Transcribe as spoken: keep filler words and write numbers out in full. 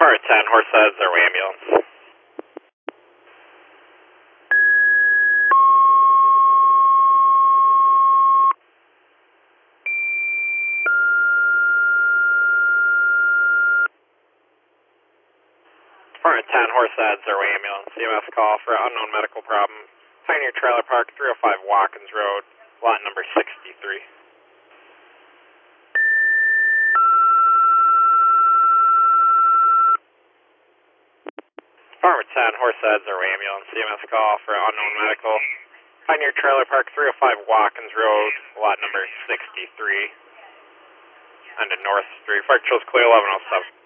Fire ten, horse size, zero ambulance. Fire ten, horse size, zero ambulance. C M S call for unknown medical problem. Pioneer Trailer Park, three oh five Watkins Road, lot number sixty-three. Farmer ten, horse size, zero ambulance. C M S call for unknown medical. Pioneer Trailer Park, three oh five Watkins Road, lot number sixty-three. And to North Street. Fire control's clear, eleven oh seven.